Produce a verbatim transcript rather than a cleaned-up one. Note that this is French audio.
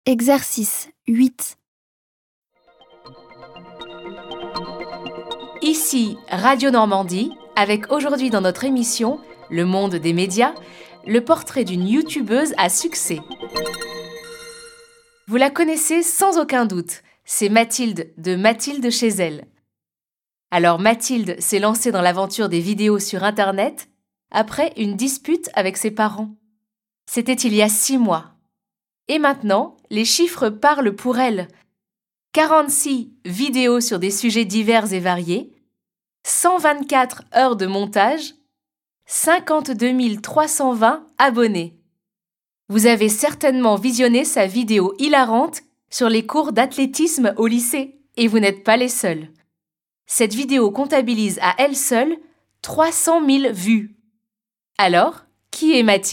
Exercice huit. Ici Radio Normandie, avec aujourd'hui dans notre émission Le monde des médias, le portrait d'une youtubeuse à succès. Vous la connaissez sans aucun doute, c'est Mathilde de Mathilde chez elle. Alors Mathilde s'est lancée dans l'aventure des vidéos sur Internet après une dispute avec ses parents. C'était il y a six mois. Et maintenant, les chiffres parlent pour elle. quarante-six vidéos sur des sujets divers et variés, cent vingt-quatre heures de montage, cinquante-deux mille trois cent vingt abonnés. Vous avez certainement visionné sa vidéo hilarante sur les cours d'athlétisme au lycée, et vous n'êtes pas les seuls. Cette vidéo comptabilise à elle seule trois cent mille vues. Alors, qui est Mathilde ?